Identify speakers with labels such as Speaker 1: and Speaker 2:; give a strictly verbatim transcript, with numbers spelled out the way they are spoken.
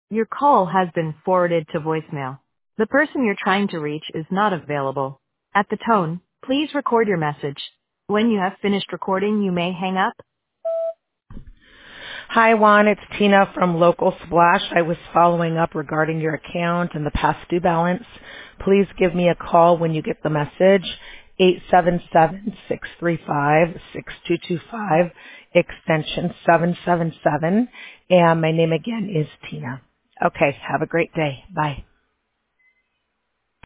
Speaker 1: Your call has been forwarded to voicemail. The person you're trying to reach is not available. At the tone, please record your message. When you have finished recording, you may hang up.
Speaker 2: Hi, Juan. It's Tina from Local Splash. I was following up regarding your account and the past due balance. Please give me a call when you get the message. eight seven seven, six three five, six two two five, extension seven seven seven. And my name again is Tina. Okay, have a great day. Bye.